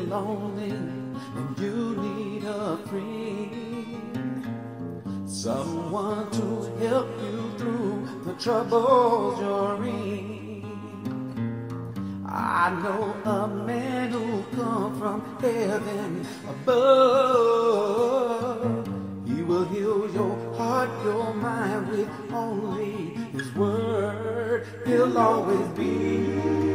lonely and you need a friend, someone to help you through the troubles you're in. I know a man who come from heaven above. He will heal your heart, your mind with only His word. He'll always be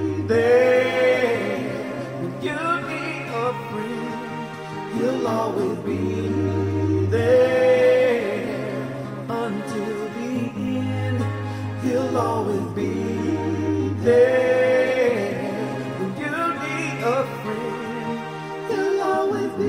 there when you need a friend. He'll always be there until the end. He'll always be there when you need a friend. He'll always be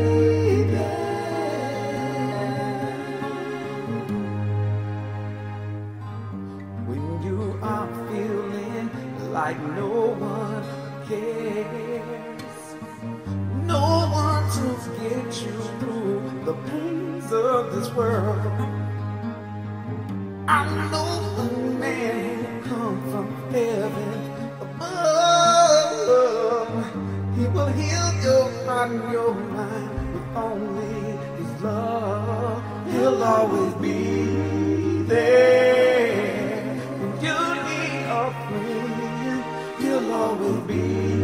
like no one cares, no one to get you through the pains of this world. I know a man who come from heaven above. He will heal your heart and your mind with only His love. He'll always be there when you need a friend. He'll always be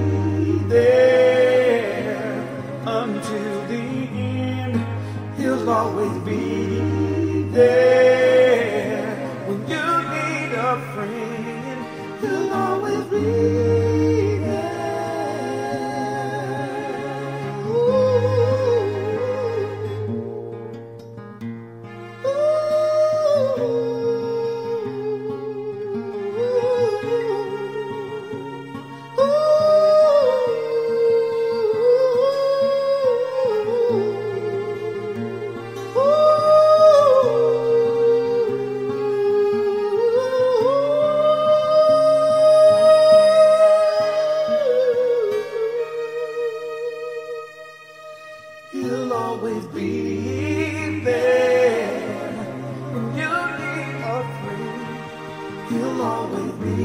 there until the end. He'll always be there when you need a friend. He'll always be there. Ooh. He'll always be there when you need a friend. He'll always be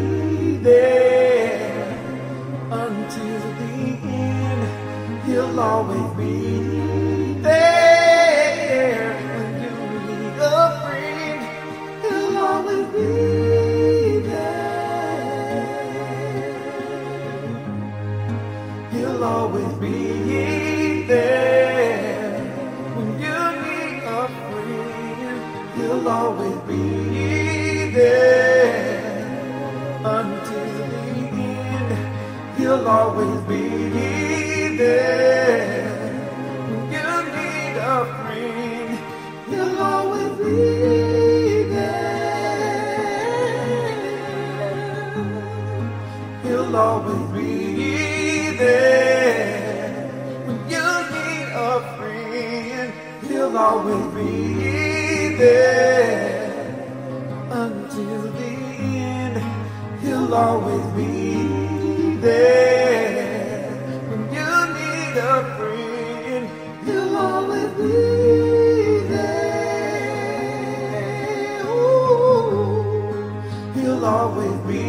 there until the end. He'll always be there when you need a friend. He'll always be there. He'll always be there when you need a friend. He'll always be there until the end. He'll always be there when you need a friend. He'll always be there. He'll always be there when you need a friend. He'll always be there until the end. He'll always be there when you need a friend. He'll always be there. Ooh. He'll always be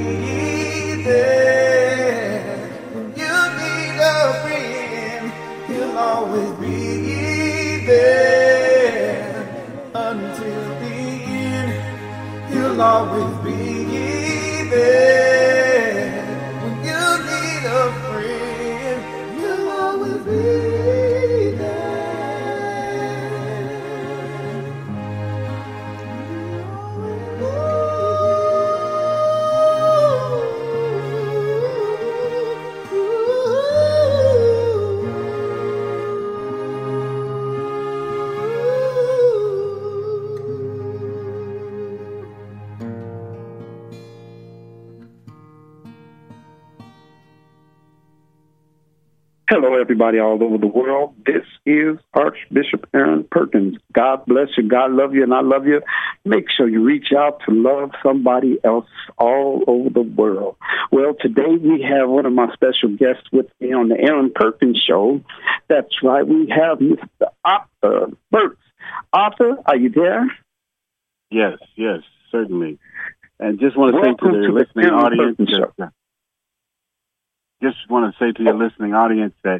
there when you need a friend. He'll always be there until the end. He'll always be there when you need a friend. He'll always be Hello, everybody all over the world. This is Archbishop Aaron Perkins. God bless you. God love you, and I love you. Make sure you reach out to love somebody else all over the world. Well, today we have one of my special guests with me on the Aaron Perkins Show. That's right. We have Mr. Arthur Burks. Arthur, are you there? Yes, certainly. And just want to say to the listening audience, just want to say to your listening audience that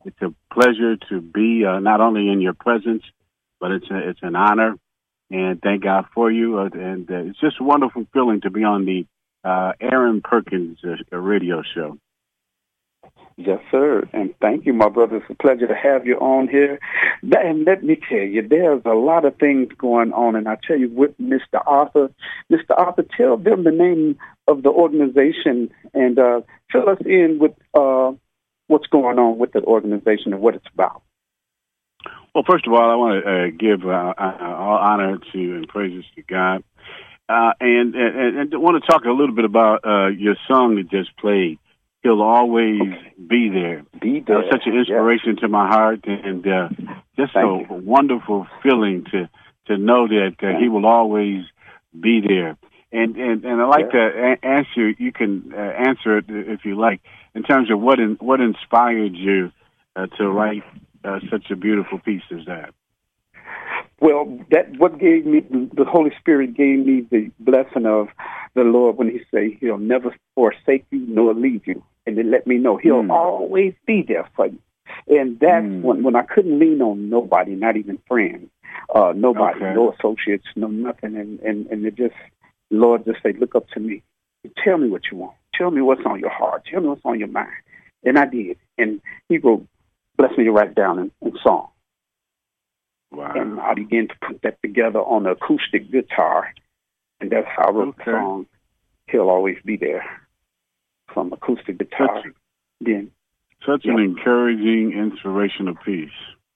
It's a pleasure to be not only in your presence, but it's an honor. And thank God for you. And it's just a wonderful feeling to be on the Aaron Perkins radio show. Yes, sir. And thank you, my brother. It's a pleasure to have you on here. And let me tell you, there's a lot of things going on. And I tell you, with Mr. Arthur, tell them the name of the organization and fill us in with what's going on with the organization and what it's about. Well, first of all, I want to give all honor to and praises to God. And I want to talk a little bit about your song that just played. He'll always be there. Be there. That was such an inspiration to my heart, and just a wonderful feeling to know that he will always be there. And I like to answer. You can answer it if you like, in terms of what inspired you to write such a beautiful piece as that. Well, what gave me, the Holy Spirit gave me the blessing of the Lord when he say he'll never forsake you nor leave you. And it let me know he'll always be there for you. And that's when I couldn't lean on nobody, not even friends, nobody, no associates, no nothing. And it just, Lord just say, look up to me. Tell me what you want. Tell me what's on your heart. Tell me what's on your mind. And I did. And he wrote, bless me to write down in song. Wow. And I began to put that together on the acoustic guitar. And that's how I wrote the song, He'll Always Be There, from acoustic guitar. Such an encouraging, inspirational piece.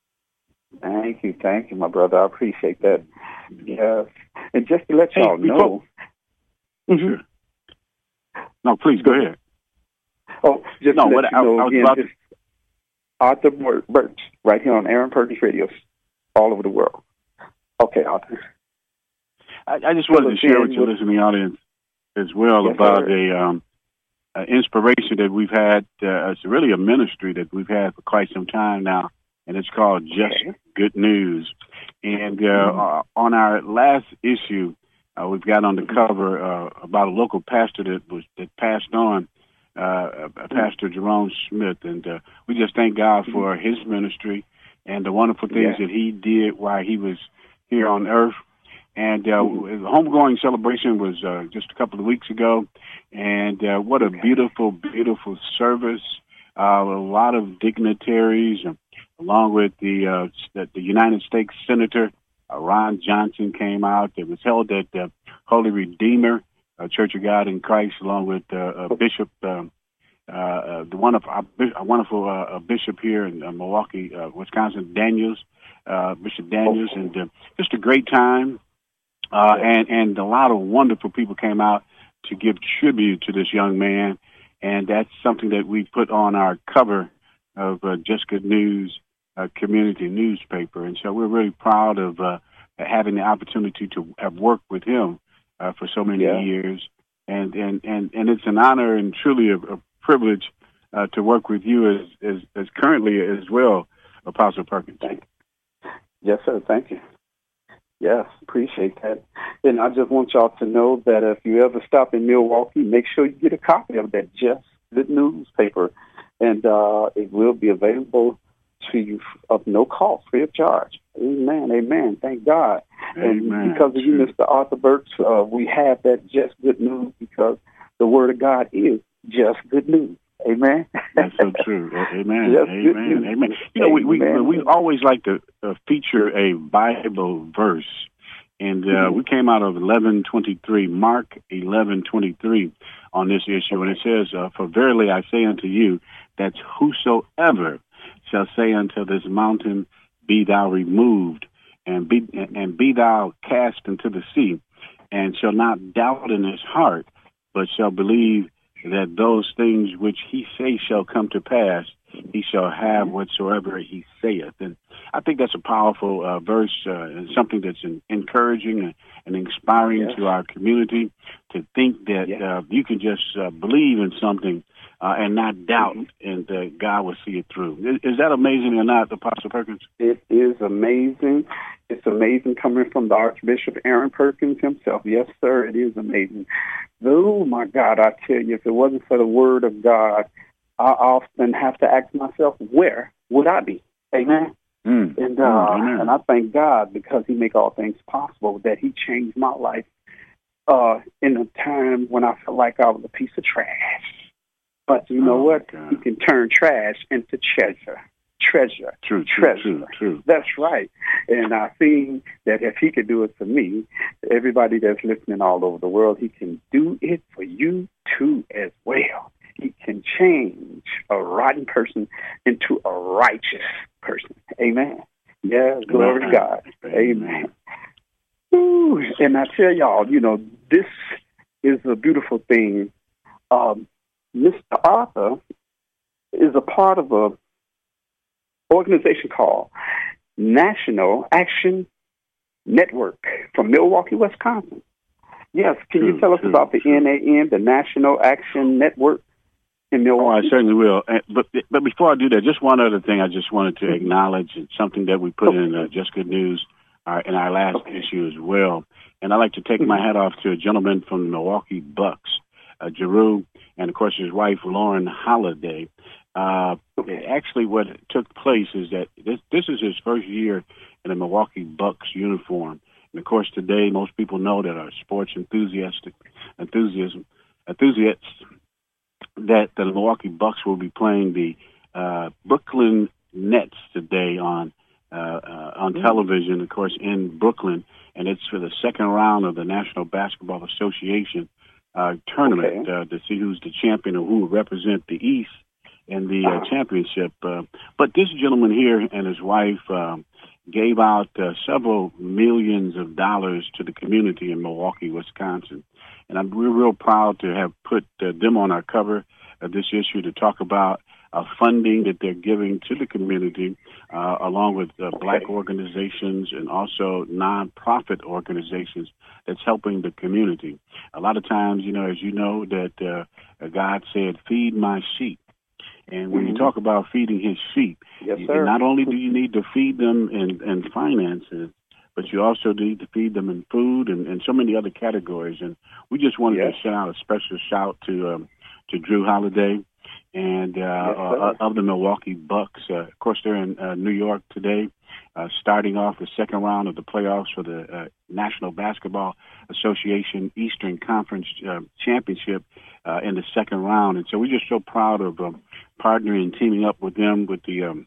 Thank you, my brother. I appreciate that. Yes. And just to let y'all know. Sure. No, please, go ahead. Oh, just to let you know again, it's Arthur Birch, right here on Aaron Perkins Radio, all over the world. Okay, Arthur. I just wanted to share with your listening audience as well about a inspiration that we've had. It's really a ministry that we've had for quite some time now, and it's called Just Good News. And on our last issue, we've got on the cover about a local pastor that passed on, Pastor Jerome Smith, and we just thank God for his ministry and the wonderful things that he did while he was here on earth. And the homegoing celebration was just a couple of weeks ago, and what a beautiful, beautiful service. A lot of dignitaries, along with the United States Senator Ron Johnson, came out. It was held at Holy Redeemer Church of God in Christ, along with Bishop, a wonderful bishop here in Milwaukee, Wisconsin, Bishop Daniels, and just a great time. And a lot of wonderful people came out to give tribute to this young man, and that's something that we put on our cover of Just Good News community newspaper. And so we're really proud of having the opportunity to have worked with him for so many years, and it's an honor and truly a privilege to work with you as currently as well, Apostle Perkins. Yes, sir. Thank you. Yes, appreciate that. And I just want y'all to know that if you ever stop in Milwaukee, make sure you get a copy of that Just Good newspaper, and it will be available to you of no cost, free of charge. Amen, amen. Thank God. Amen. And because of you, Mr. Arthur Birch, we have that Just Good News, because the Word of God is just good news. Amen. That's so true. Amen. Amen. Amen. You know, we always like to feature a Bible verse, and we came out of 11:23, Mark 11:23, on this issue, and it says, "For verily I say unto you, that whosoever shall say unto this mountain, be thou removed, and be thou cast into the sea, and shall not doubt in his heart, but shall believe that those things which he say shall come to pass, he shall have whatsoever he saith." And I think that's a powerful verse, and something that's encouraging and inspiring to our community, to think that you can just believe in something and not doubt, and God will see it through. Is that amazing or not, Apostle Perkins? It is amazing. It's amazing coming from the Archbishop Aaron Perkins himself. Yes, sir, it is amazing. Oh, my God, I tell you, if it wasn't for the Word of God, I often have to ask myself, where would I be? Amen. And I thank God because He make all things possible, that He changed my life in a time when I felt like I was a piece of trash. But you know what? God. He can turn trash into treasure. Treasure. True. That's right. And I think that if He could do it for me, everybody that's listening all over the world, He can do it for you too as well. He can change a rotten person into a righteous person. Amen. Yeah, glory to God. Amen. Ooh, and I tell y'all, this is a beautiful thing. Mr. Arthur is a part of a organization called National Action Network from Milwaukee, Wisconsin. Yes, can you tell us about the NAN, the National Action Network in Milwaukee? Oh, I certainly will. But before I do that, just one other thing I just wanted to acknowledge. It's something that we put in Just Good News in our last issue as well. And I'd like to take my hat off to a gentleman from the Milwaukee Bucks, Giroux, and, of course, his wife, Lauren Holiday. Actually, what took place is that this is his first year in a Milwaukee Bucks uniform. And, of course, today most people know that our sports enthusiasts that the Milwaukee Bucks will be playing the Brooklyn Nets today on television, of course, in Brooklyn. And it's for the second round of the National Basketball Association tournament to see who's the champion or who will represent the East in the championship. But this gentleman here and his wife gave out several millions of dollars to the community in Milwaukee, Wisconsin. And I'm real proud to have put them on our cover of this issue to talk about funding that they're giving to the community, along with black organizations and also nonprofit organizations that's helping the community. A lot of times, as you know, that God said, feed my sheep. And when you talk about feeding His sheep, not only do you need to feed them in finances, but you also need to feed them in food and so many other categories. And we just wanted to send out a special shout to Drew Holiday and of the Milwaukee Bucks. Of course, they're in New York today, starting off the second round of the playoffs for the National Basketball Association Eastern Conference Championship in the second round. And so we're just so proud of partnering and teaming up with them with the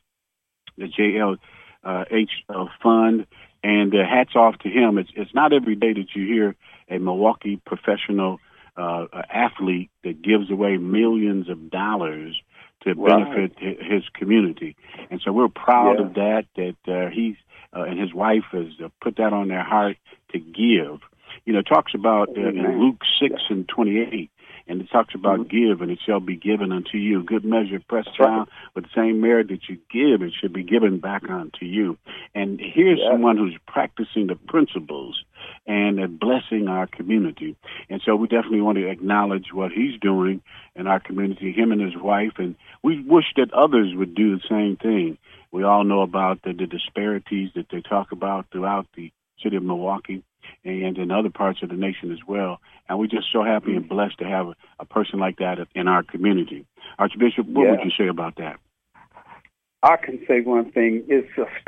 JLH Fund. And hats off to him. It's not every day that you hear a Milwaukee professional athlete that gives away millions of dollars to benefit his community. And so we're proud of that he's and his wife has put that on their heart to give. It talks about in Luke 6:28, and it talks about give, and it shall be given unto you. Good measure, pressed down with the same merit that you give, it should be given back unto you. And here's someone who's practicing the principles and blessing our community. And so we definitely want to acknowledge what he's doing in our community, him and his wife. And we wish that others would do the same thing. We all know about the disparities that they talk about throughout the city of Milwaukee and in other parts of the nation as well. And we're just so happy and blessed to have a person like that in our community. Archbishop, what would you say about that? I can say one thing. Takes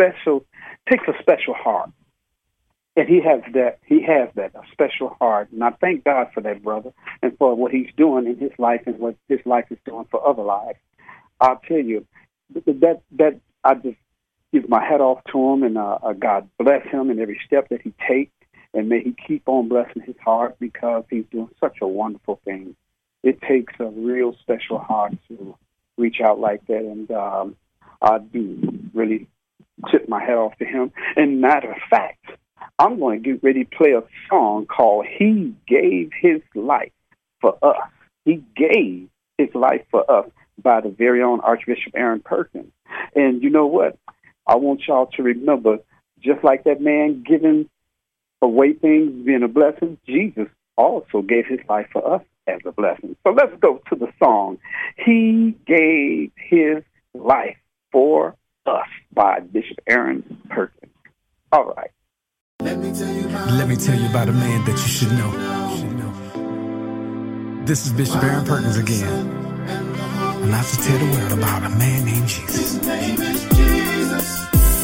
a special heart. And he has that, a special heart. And I thank God for that, brother, and for what he's doing in his life and what his life is doing for other lives. I'll tell you, that I just give my hat off to him, and God bless him in every step that he takes. And may he keep on blessing his heart because he's doing such a wonderful thing. It takes a real special heart to reach out like that. And I do really tip my hat off to him. And matter of fact, I'm going to get ready to play a song called He Gave His Life for Us. He gave his life for us by the very own Archbishop Aaron Perkins. And you know what? I want y'all to remember, just like that man giving away things being a blessing, Jesus also gave his life for us as a blessing. So let's go to the song, He Gave His Life for Us by Bishop Aaron Perkins. All right. Let me tell you about a man that you should know. This is Bishop Aaron Perkins again. And I have to tell the world about a man named Jesus. His name is Jesus.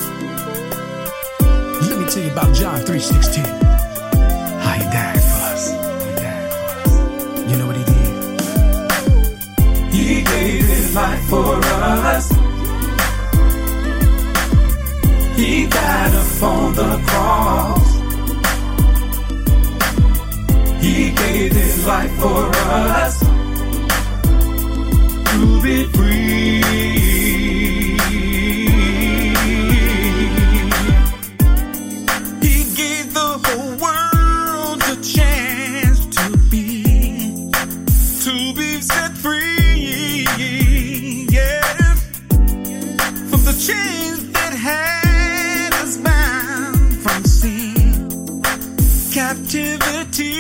Let me tell you about John 3:16. How he died for us. You know what he did? He gave his life for us. He died upon the cross. He gave his life for us to be free. He gave the whole world a chance to be set free. Yeah, from the chains that had us bound, from sin, captivity.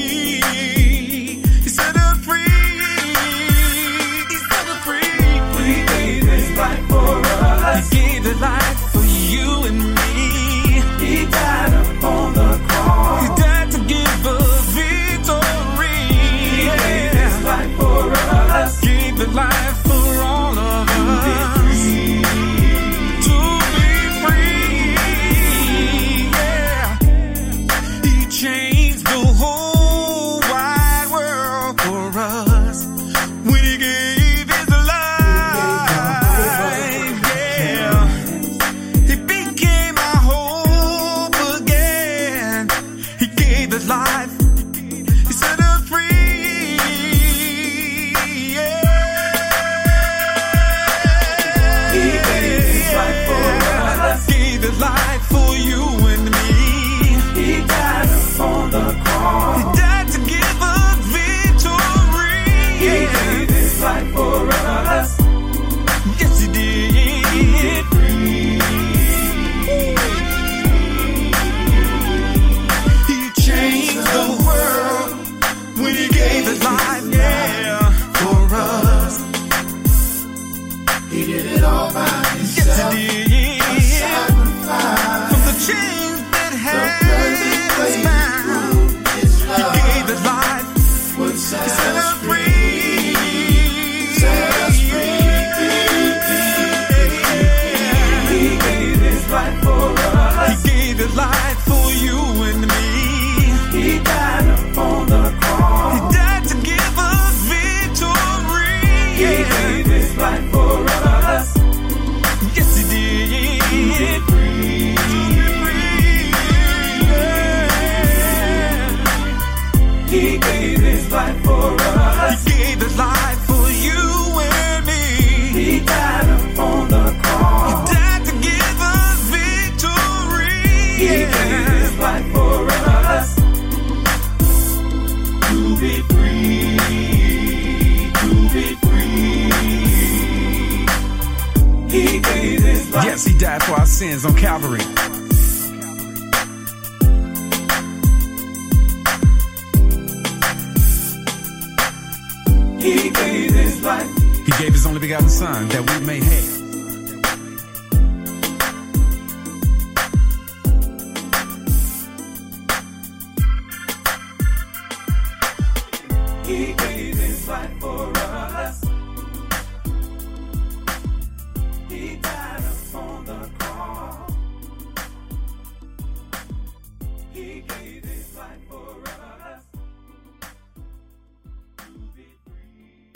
He set us free. He set us free. He gave his life for us. He gave his life for you and me. He died upon the cross. He died to give us victory. He gave his life for us. Gave his life for all of us. To be free. Yeah. He changed the whole wide world for us when he gave his life. Yeah. He became our hope again. He gave his life. He set us free. Yeah. He gave his life for us. Gave his life for you and me. He died upon the He cross. died to give us victory. He gave his life for us. Yes, he did. He changed the world when he gave his life, yeah, for us. He did it all by Yes, himself. he did. Sacrifice. From the chains that The had perfect us way bound, through his he gave love his life. would He set set us us free. free. Set us free. He gave his life for us. He gave his life for you and me. He died upon the He cross. died to give us victory. He gave his life for us. Yes, he did. To be free. He gave his life for us. He gave his life for you and me. He died upon the He cross. died to give us victory. He gave his life for us. To be free. To be free. He gave his life. Yes, he died for our sins on Calvary. He gave his life. He gave his only begotten Son that we may have. He gave his life for us. He died upon the cross. He gave his life for us. To be free.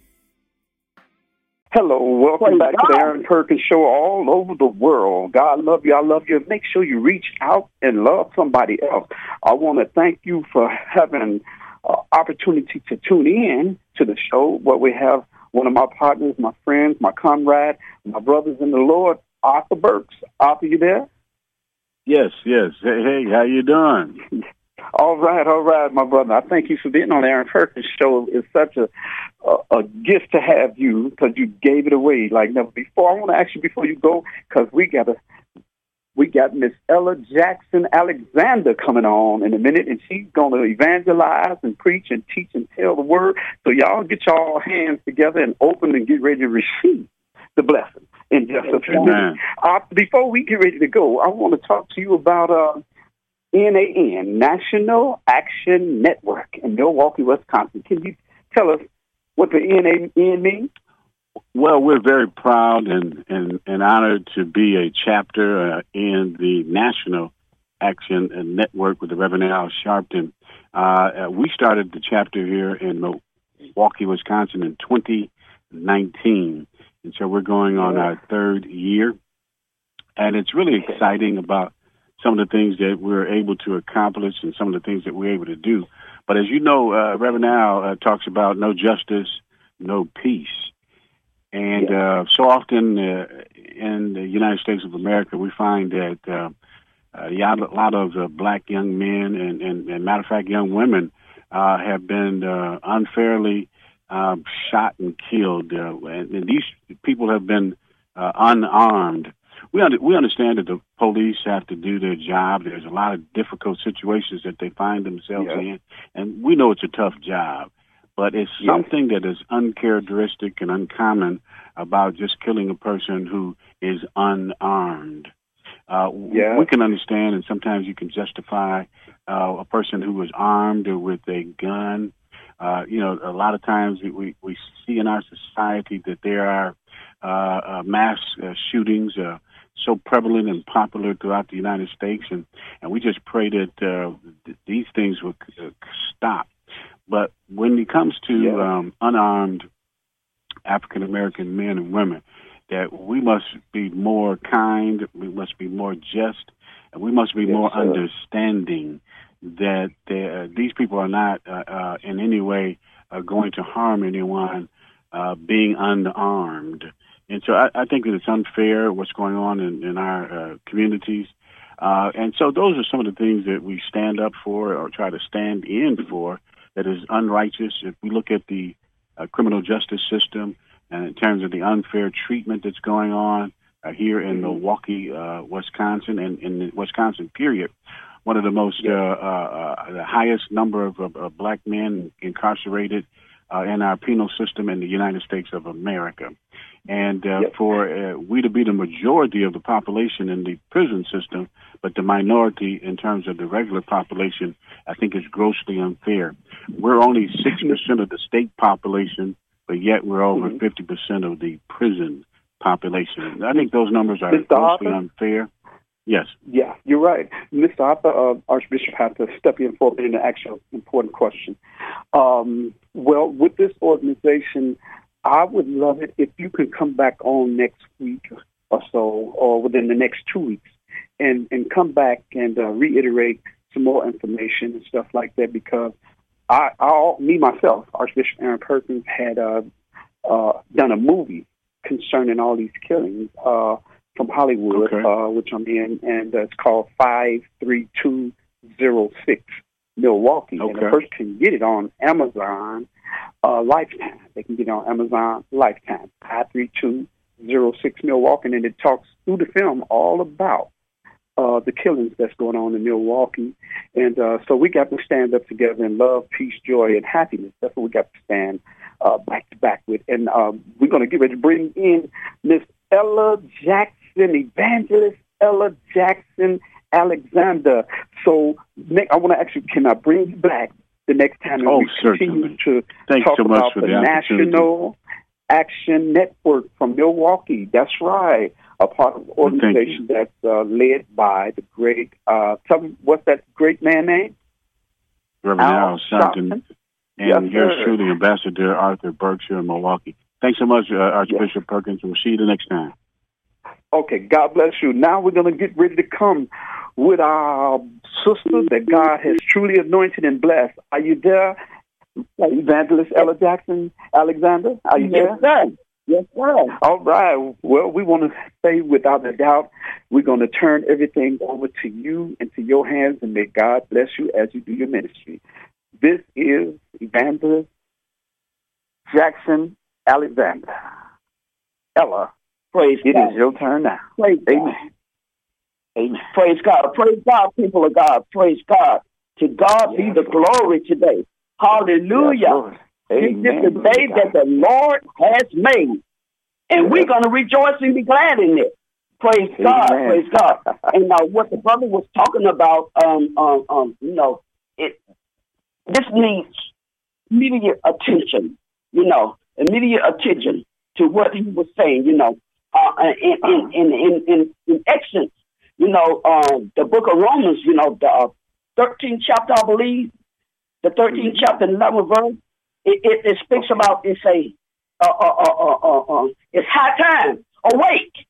Hello, welcome back to the Aaron Perkins Show all over the world. God love you, I love you. Make sure you reach out and love somebody else. I want to thank you for having opportunity to tune in to the show where we have one of my partners, my friends, my comrade, my brothers in the Lord, Arthur Burks. Arthur, you there? Yes. Hey, how you doing? All right, my brother. I thank you for being on the Aaron Perkins Show. It's such a gift to have you because you gave it away like never before. I want to ask you before you go, because we got Miss Ella Jackson Alexander coming on in a minute, and she's going to evangelize and preach and teach and tell the word. So y'all get y'all hands together and open and get ready to receive the blessing in just a few minutes. Before we get ready to go, I want to talk to you about NAN, National Action Network in Milwaukee, Wisconsin. Can you tell us what the NAN means? Well, we're very proud and honored to be a chapter in the National Action Network with the Reverend Al Sharpton. We started the chapter here in Milwaukee, Wisconsin in 2019. And so we're going on our third year. And it's really exciting about some of the things that we're able to accomplish and some of the things that we're able to do. But as you know, Reverend Al talks about no justice, no peace. And so often in the United States of America, we find that a lot of black young men and matter of fact, young women have been unfairly shot and killed. And these people have been unarmed. We understand that the police have to do their job. There's a lot of difficult situations that they find themselves in, and we know it's a tough job. But it's something that is uncharacteristic and uncommon about just killing a person who is unarmed. We can understand, and sometimes you can justify a person who is armed or with a gun. A lot of times we see in our society that there are mass shootings so prevalent and popular throughout the United States, and we just pray that these things will stop. But when it comes to unarmed African-American men and women, that we must be more kind, we must be more just, and we must be more understanding that these people are not in any way going to harm anyone being unarmed. And so I think that it's unfair what's going on in our communities. And so those are some of the things that we stand up for or try to stand in for that is unrighteous. If we look at the criminal justice system and in terms of the unfair treatment that's going on here in Milwaukee, Wisconsin, and in the Wisconsin period, one of the most, the highest number of black men incarcerated in our penal system in the United States of America. And for we to be the majority of the population in the prison system, but the minority in terms of the regular population, I think is grossly unfair. We're only 6% of the state population, but yet we're over 50% of the prison population. I think those numbers are grossly unfair. Yes. Yeah, you're right. Mr. Arthur, Archbishop had to step in for a minute and ask you an important question. Well, with this organization, I would love it if you could come back on next week or so, or within the next 2 weeks, and come back and reiterate some more information and stuff like that, because me myself, Archbishop Aaron Perkins, had done a movie concerning all these killings from Hollywood, which I'm in, and it's called 53206 Milwaukee. And a person can get it on Amazon Lifetime. They can get it on Amazon Lifetime, 53206 Milwaukee, and it talks through the film all about the killings that's going on in Milwaukee. And so we got to stand up together in love, peace, joy, and happiness. That's what we got to stand back to back with. And we're going to get ready to bring in Miss Ella Jackson, Evangelist Ella Jackson Alexander. So, Nick, I want to ask you, can I bring you back the next time we continue to talk about the National Action Network from Milwaukee? That's right. A part of the organization that's led by the great, tell me, what's that great man name? Reverend Al Sharpton. And yours truly, Ambassador Arthur Berkshire in Milwaukee. Thanks so much, Archbishop Perkins. We'll see you the next time. Okay, God bless you. Now we're going to get ready to come with our sister that God has truly anointed and blessed. Are you there, Evangelist Ella Jackson Alexander? Are you there? Yes, sir. Yes, sir. All right. Well, we want to say without a doubt, we're going to turn everything over to you and to your hands, and may God bless you as you do your ministry. This is Evangelist Jackson Alexander. Ella, praise it God. Is your turn now. Praise Amen. God. Amen. Praise God. Praise God, people of God. Praise God. To God be the glory today. Hallelujah. This is the day that the Lord has made. And we're going to rejoice and be glad in it. Praise God. Praise God. And now what the brother was talking about, this needs immediate attention, immediate attention. to what he was saying, in Exodus, the book of Romans, the 13th chapter, I believe, the 13th chapter, 11th verse, it speaks about, it's high time, awake.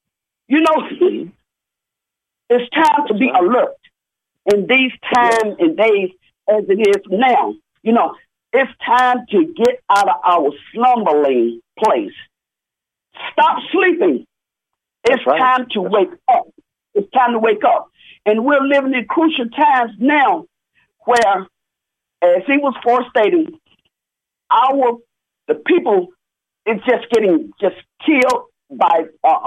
It's time to be alert in these times and days as it is now. It's time to get out of our slumbering place. Stop sleeping. It's time to wake up. It's time to wake up. And we're living in crucial times now where, as he was forestating, the people is just getting killed by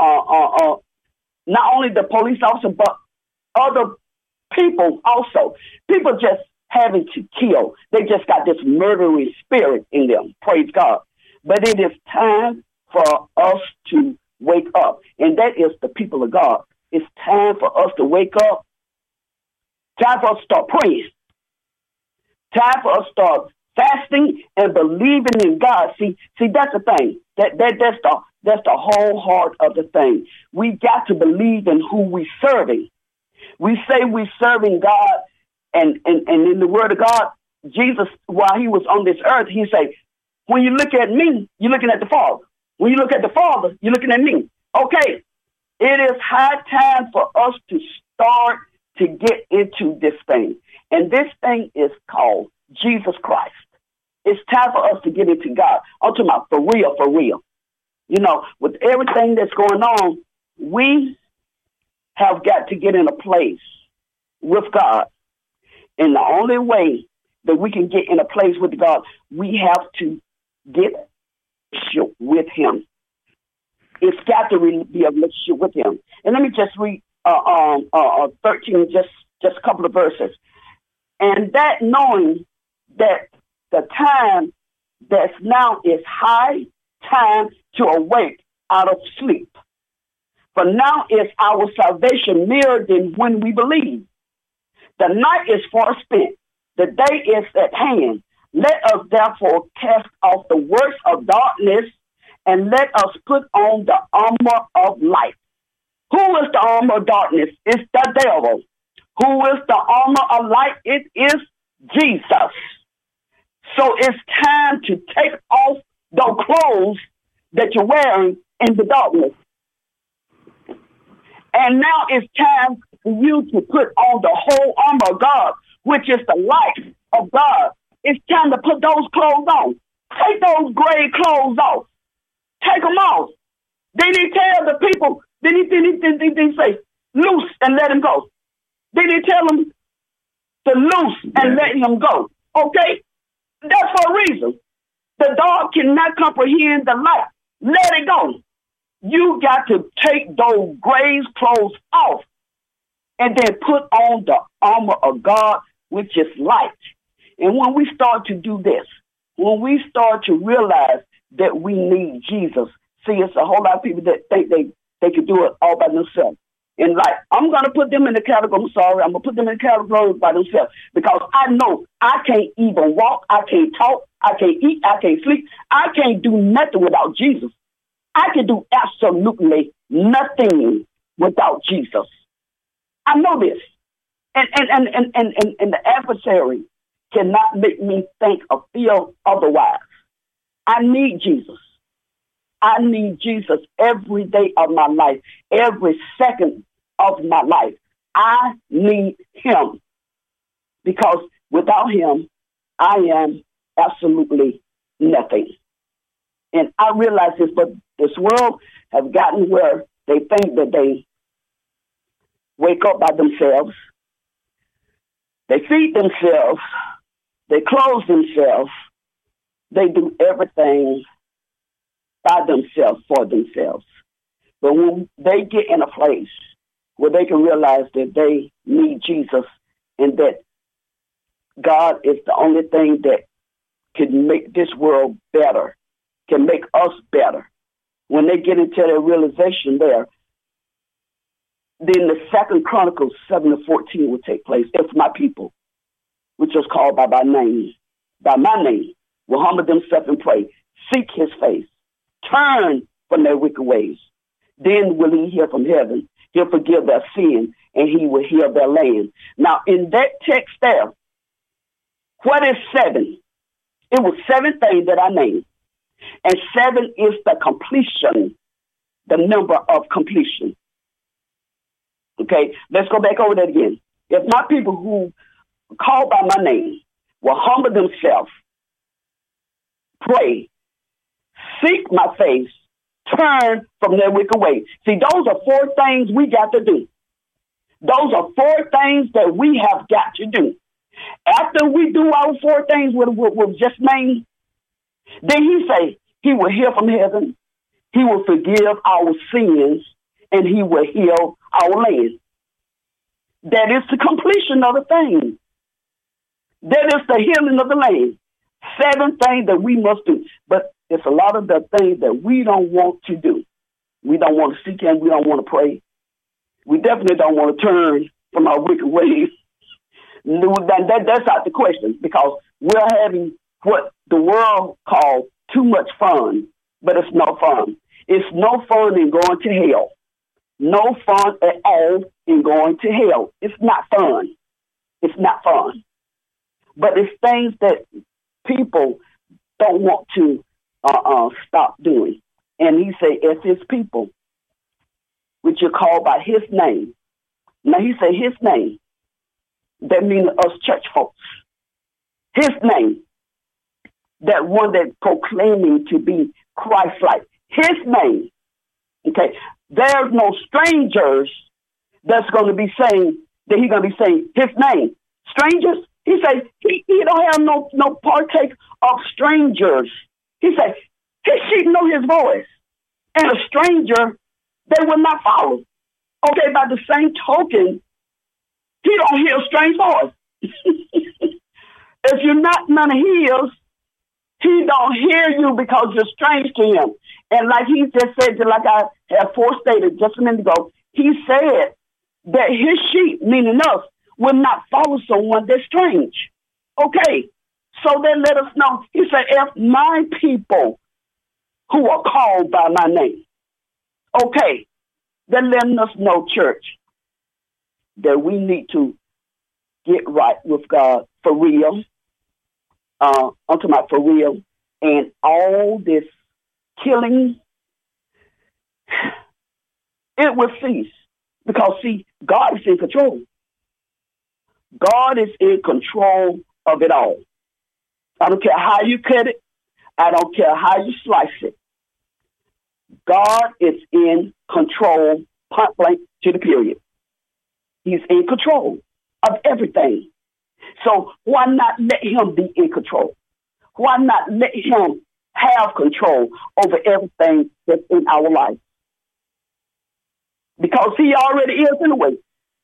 not only the police officer, but other people also. People just having to kill. They just got this murdering spirit in them. Praise God. But it is time for us to wake up. And that is the people of God. It's time for us to wake up. Time for us to start praying. Time for us to start fasting and believing in God. See, that's the thing. That's the whole heart of the thing. We got to believe in who we're serving. We say we're serving God, and in the Word of God, Jesus, while he was on this earth, he said, when you look at me, you're looking at the Father. When you look at the Father, you're looking at me. Okay, it is high time for us to start to get into this thing. And this thing is called Jesus Christ. It's time for us to get into God. I'm talking about for real. With everything that's going on, we have got to get in a place with God. And the only way that we can get in a place with God, we have to get with him. It's got to be a relationship with him. And let me just read 13, just a couple of verses. And that knowing that the time that's now is high time to awake out of sleep. For now is our salvation nearer than when we believe. The night is far spent. The day is at hand. Let us therefore cast off the works of darkness and let us put on the armor of light. Who is the armor of darkness? It's the devil. Who is the armor of light? It is Jesus. So it's time to take off the clothes that you're wearing in the darkness. And now it's time for you to put on the whole armor of God, which is the light of God. It's time to put those clothes on. Take those gray clothes off. Take them off. Then he tell the people, then he say, loose and let him go. Then he tell them to loose and let him go. Okay? That's for a reason. The dog cannot comprehend the light. Let it go. You got to take those gray clothes off and then put on the armor of God, which is light. And when we start to do this, when we start to realize that we need Jesus, see, it's a whole lot of people that think they could do it all by themselves. And I'm going to put them in the category, I'm going to put them in the category by themselves because I know I can't even walk, I can't talk, I can't eat, I can't sleep. I can't do nothing without Jesus. I can do absolutely nothing without Jesus. I know this. And the adversary cannot make me think or feel otherwise. I need Jesus. I need Jesus every day of my life, every second of my life. I need him because without him, I am absolutely nothing. And I realize this, but this world has gotten where they think that they wake up by themselves, they feed themselves, they clothe themselves, they do everything by themselves, for themselves. But when they get in a place where they can realize that they need Jesus and that God is the only thing that can make this world better, can make us better. When they get into that realization there, then the 2 Chronicles 7:14 will take place. If my people, which is called by my name, will humble themselves and pray, seek his face, turn from their wicked ways. Then will he hear from heaven. He'll forgive their sin, and he will heal their land. Now, in that text there, what is 7? It was 7 things that I named. And 7 is the completion, the number of completion. Okay, let's go back over that again. If my people who call by my name will humble themselves, pray, seek my face, turn from their wicked way. See, those are 4 things we got to do. Those are 4 things that we have got to do. After we do our 4 things with just named, then he say he will hear from heaven, he will forgive our sins, and he will heal our land. That is the completion of the thing. That is the healing of the land. 7 things that we must do. But it's a lot of the things that we don't want to do. We don't want to seek him. We don't want to pray. We definitely don't want to turn from our wicked ways. That's out the question, because we're having what the world calls too much fun, but it's no fun. It's no fun in going to hell. No fun at all in going to hell. It's not fun. It's not fun. But it's things that people don't want to stop doing. And he said, as his people, which are called by his name. Now he said his name. That means us church folks. His name. That one that proclaiming to be Christ-like. His name. Okay. There's no strangers that's going to be saying that he's going to be saying his name. Strangers, he said, he don't have no partake of strangers. He said, his sheep know his voice. And a stranger, they will not follow. Okay, by the same token, he don't hear a strange voice. If you're not none of his, he don't hear you because you're strange to him. And like he just said, like I have forestated just a minute ago, he said that his sheep, meaning us, will not follow someone that's strange. Okay, so then let us know. He said, if my people who are called by my name, okay, then letting us know, church, that we need to get right with God for real. I'm talking about for real. And all this killing, it will cease. Because, see, God is in control. God is in control of it all. I don't care how you cut it. I don't care how you slice it. God is in control, point blank to the period. He's in control of everything. So why not let him be in control? Why not let him have control over everything that's in our life? Because he already is in a way.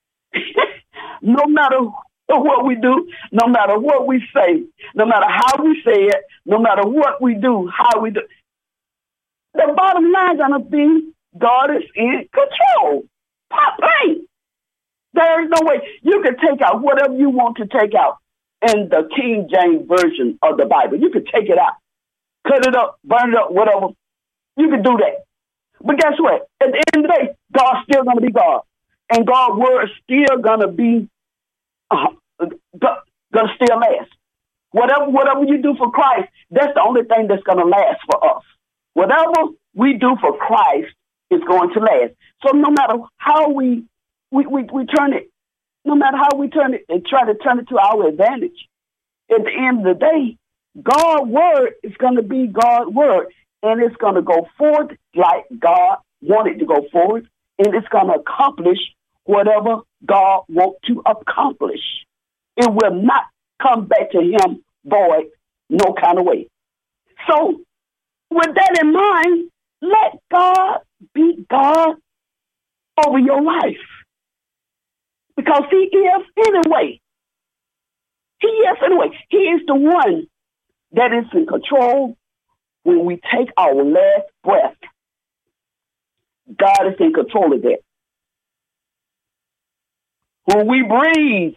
No matter what we do, no matter what we say, no matter how we say it, no matter what we do, how we do, the bottom line is going to be God is in control. Pop blank. There is no way. You can take out whatever you want to take out in the King James Version of the Bible. You can take it out, cut it up, burn it up, whatever. You can do that. But guess what? At the end of the day, God's still going to be God. And God's word is still going to be, going to still last. Whatever you do for Christ, that's the only thing that's going to last for us. Whatever we do for Christ is going to last. So no matter how we turn it, no matter how we turn it and try to turn it to our advantage, at the end of the day, God's word is going to be God's word. And it's going to go forward like God wanted to go forward. And it's going to accomplish whatever God wants to accomplish. It will not come back to him void, no kind of way. So with that in mind, let God be God over your life. Because he is anyway. He is anyway. He is the one that is in control. When we take our last breath, God is in control of that. When we breathe,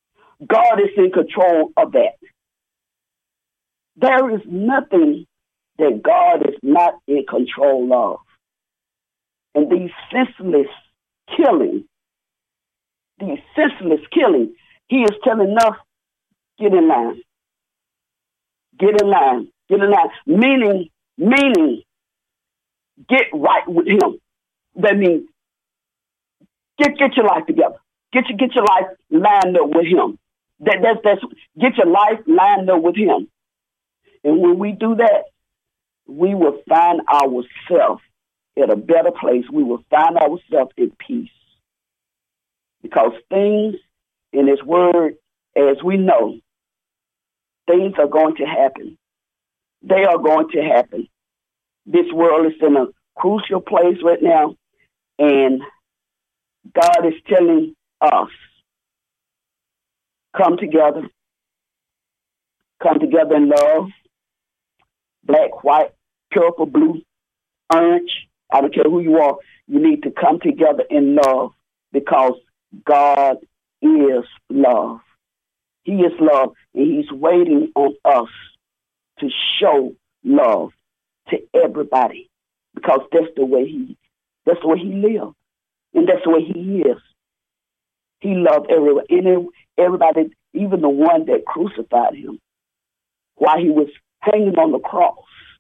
God is in control of that. There is nothing that God is not in control of. And these senseless killing, he is telling us, get in line. Get in line. Get in line. Meaning, get right with him. That means, get your life together. Get your life lined up with him. That's get your life lined up with him. And when we do that, we will find ourselves at a better place. We will find ourselves in peace. Because things in his word, as we know, things are going to happen. They are going to happen. This world is in a crucial place right now, and God is telling us, come together in love, black, white, purple, blue, orange. I don't care who you are. You need to come together in love because God is love. He is love, and he's waiting on us to show love to everybody because that's the way he lives, and that's the way he is. He loved everybody, even the one that crucified him while he was hanging on the cross.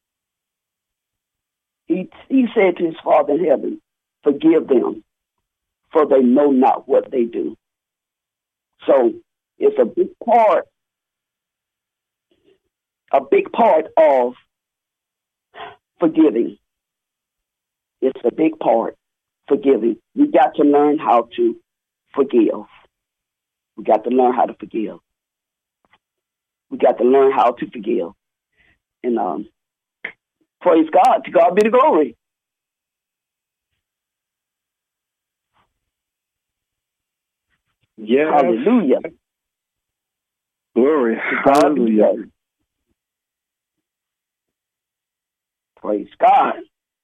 He said to his Father in heaven, forgive them, for they know not what they do. So it's a big part of forgiving. It's a big part, forgiving. We got to learn how to forgive. We got to learn how to forgive. We got to learn how to forgive. And praise God. To God be the glory. Yes. Hallelujah. Glory. Hallelujah. Praise God.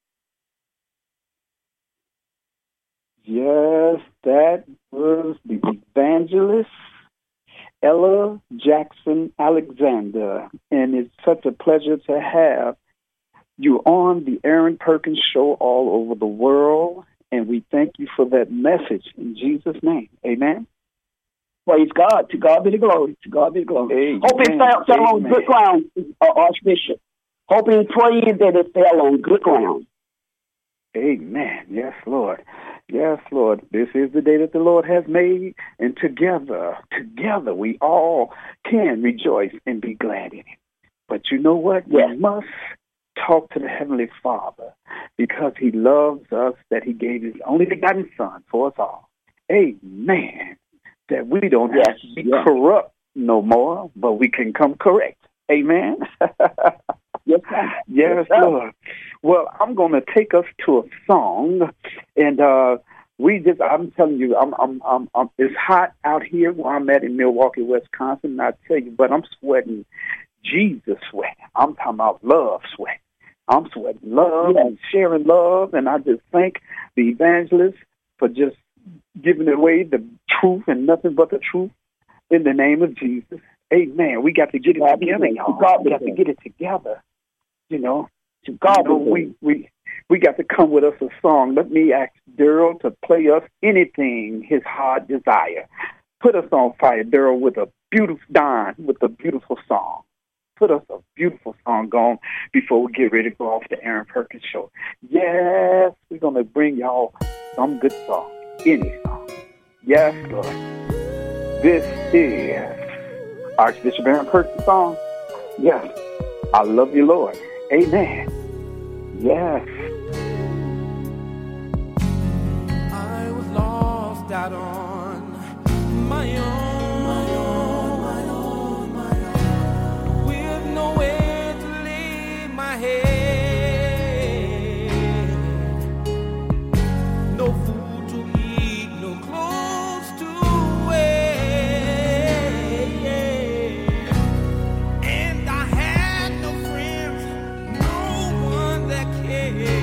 Yes, that was the evangelist Ella Jackson Alexander, and it's such a pleasure to have you on the Aaron Perkins Show all over the world, and we thank you for that message in Jesus' name. Amen. Praise God. To God be the glory. To God be the glory. Amen. Hope it fell on good ground, Archbishop. Hope and pray that it fell on good ground. Amen. Yes, Lord. Yes, Lord. This is the day that the Lord has made, and together we all can rejoice and be glad in it. But you know what? Yes. We must talk to the Heavenly Father because he loves us, that he gave his only begotten Son for us all. Amen. That we don't have to be corrupt no more, but we can come correct. Amen. Yes, Lord. Well, I'm going to take us to a song, and I'm telling you, it's hot out here where I'm at in Milwaukee, Wisconsin, and I tell you, but I'm sweating Jesus sweat. I'm talking about love sweat. I'm sweating love and sharing love, and I just thank the evangelist for just giving away the truth and nothing but the truth in the name of Jesus. Amen. We got to get it together, y'all. We got to get it together. You know, we got to come with us a song. Let me ask Daryl to play us anything his heart desire. Put us on fire, Daryl, with a beautiful song. Put us a beautiful song on before we get ready to go off the Aaron Perkins Show. Yes, we're going to bring y'all some good song, any song. Yes, Lord. This is Archbishop Aaron Perkins' song. Yes, I love you, Lord. Amen. Yes. I was lost out on my own, with nowhere to lay my head, no food to eat, no clothes to wear, and I had no friends, no one that cared.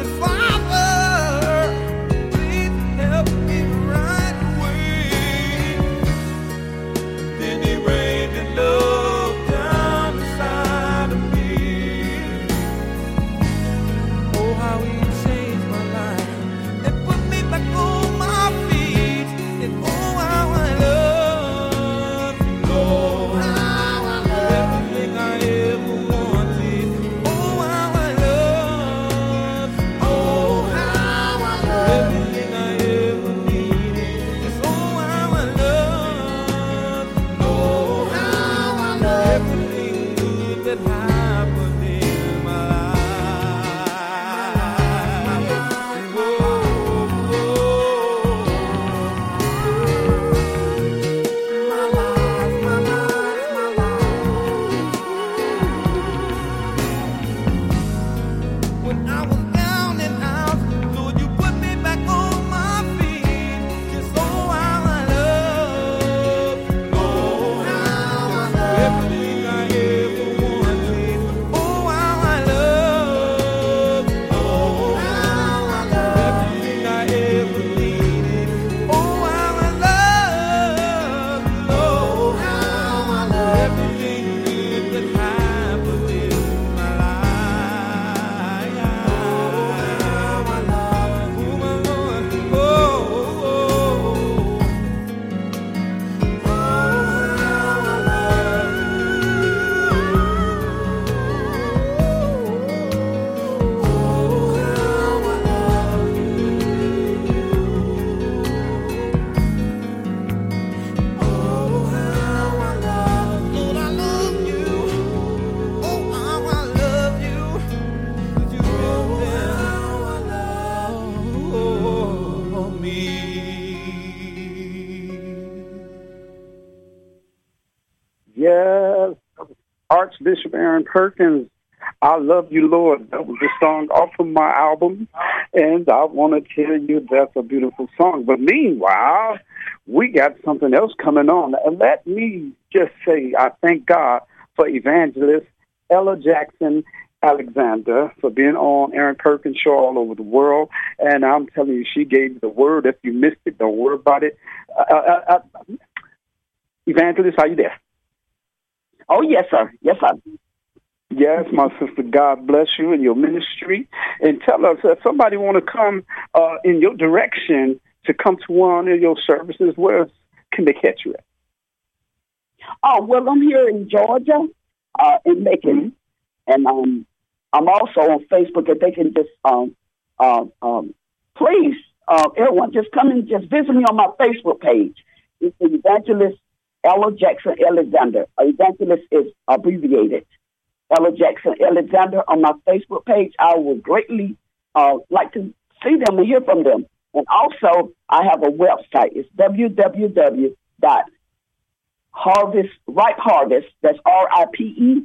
Yes, Archbishop Aaron Perkins, I Love You, Lord. That was the song off of my album, and I want to tell you that's a beautiful song. But meanwhile, we got something else coming on. And let me just say I thank God for Evangelist Ella Jackson Alexander for being on Aaron Perkins' show all over the world. And I'm telling you, she gave the word. If you missed it, don't worry about it. Evangelist, are you there? Oh, yes, sir. Yes, sir. Yes, my sister, God bless you in your ministry. And tell us, if somebody want to come in your direction to come to one of your services, where can they catch you at? Oh, well, I'm here in Georgia, in Macon. And I'm also on Facebook. If they can just, please, everyone, just come and just visit me on my Facebook page. It's the Evangelist Ella Jackson Alexander. Evangelist is abbreviated. Ella Jackson Alexander on my Facebook page. I would greatly like to see them and hear from them. And also, I have a website. It's www.ripeharvest, that's RIPE,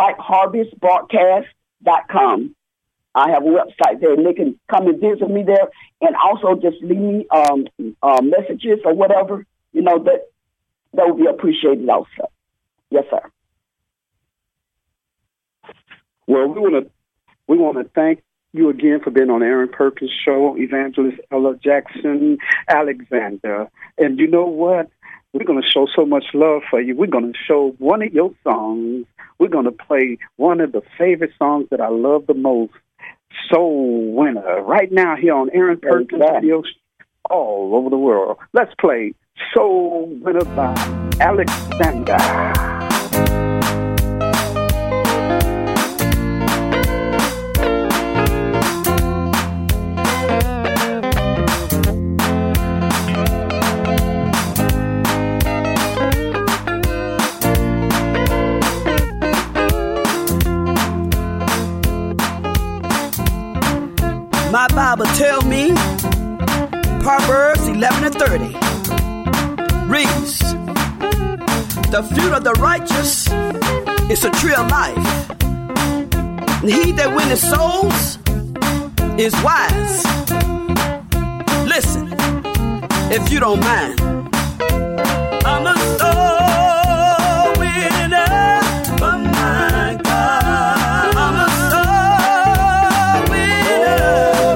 ripeharvestbroadcast.com. I have a website there, and they can come and visit me there, and also just leave me messages or whatever, that would be appreciated also. Yes, sir. Well, we want to thank you again for being on Aaron Perkins' show, Evangelist Ella Jackson Alexander. And you know what? We're going to show so much love for you. We're going to show one of your songs. We're going to play one of the favorite songs that I love the most, Soul Winner, right now here on Aaron Perkins Radio all over the world. Let's play Soul Winner by Alexander. My Bible tell me, Proverbs 11:30 reads, the fruit of the righteous is a tree of life, and he that winneth souls is wise. Listen, if you don't mind, I'm a soul winner for my God. I'm a soul winner.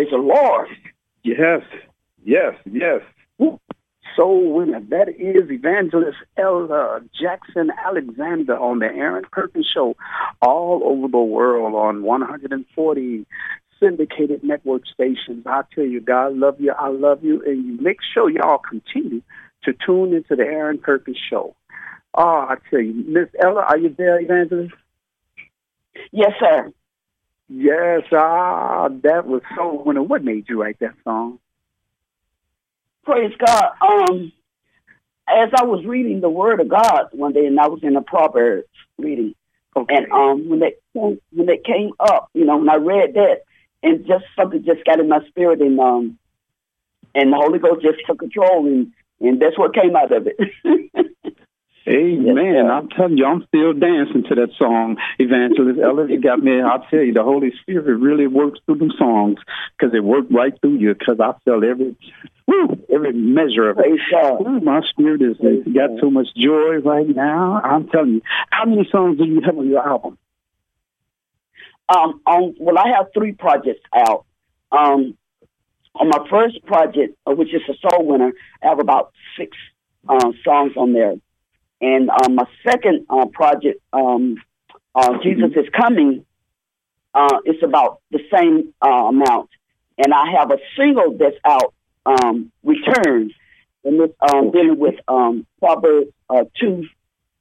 Praise the Lord. Yes. Woo. Soul winner. That is Evangelist Ella Jackson Alexander on the Aaron Perkins Show, all over the world on 140 syndicated network stations. I tell you, God love you, I love you, and you make sure y'all continue to tune into the Aaron Perkins Show. Oh, I tell you, Miss Ella, are you there, Evangelist? Yes, sir. Yes, that was Soul winner. What made you write that song? Praise God. As I was reading the Word of God one day, and I was in the Proverbs reading, okay. And when they came up, when I read that, and just something just got in my spirit, and the Holy Ghost just took control, and that's what came out of it. Amen. Yes, I'm telling you, I'm still dancing to that song, Evangelist Ella. You got me. I'll tell you, the Holy Spirit really works through them songs because it worked right through you. Because I felt every measure of it. My spirit is got so much joy right now. I'm telling you. How many songs do you have on your album? Well, I have 3 projects out. On my first project, which is a Soul winner, I have about 6 songs on there. And my second project, Jesus is Coming, it's about the same amount. And I have a single that's out, Return, and it's dealing with Proverbs 2,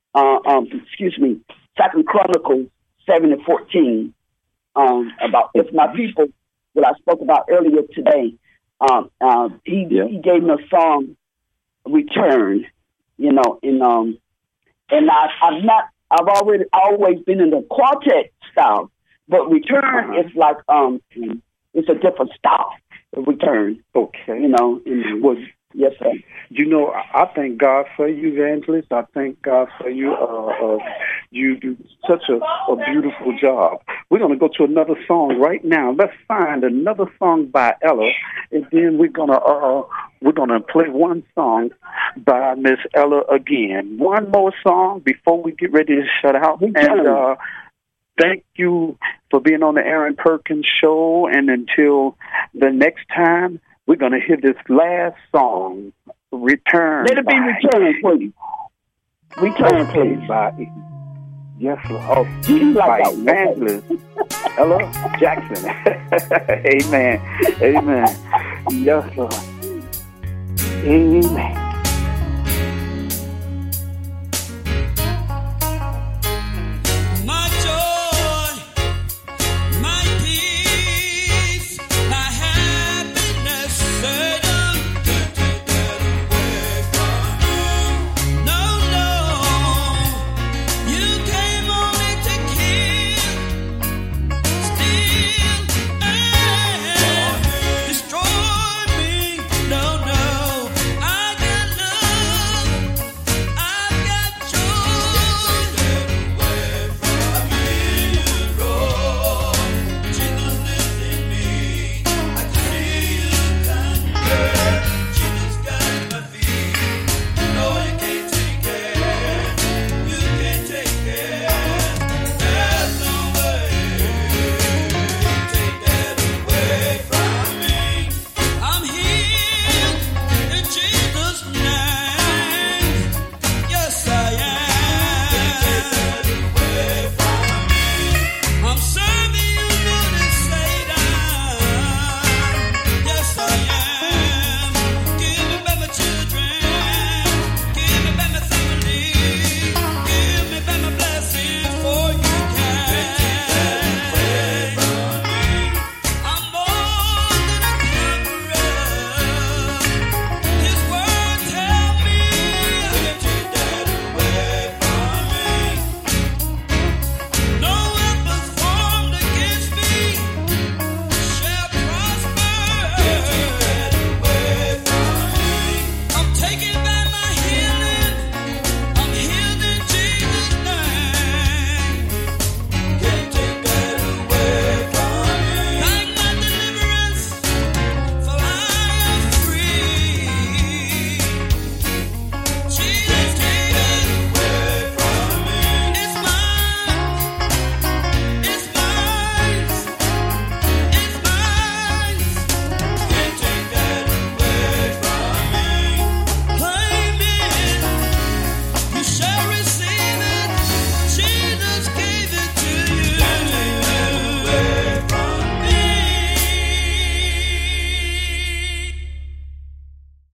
2 Chronicles 7-14, about if my people that I spoke about earlier today. He gave me a song, Return, and I've always been in the quartet style, but Return is like it's a different style of Return. Okay. Well, yes, sir. I thank God for you, Evangelist. I thank God for you. You do such a beautiful job. We're going to go to another song right now. Let's find another song by Ella, and then we're gonna play one song by Miss Ella again. One more song before we get ready to shut out. And thank you for being on the Aaron Perkins Show. And until the next time, we're going to hear this last song, Return. Let it be Return, please. Return, please. Yes, Lord. By Evangelist Ella Jackson. Amen. Yes, Lord. Amen.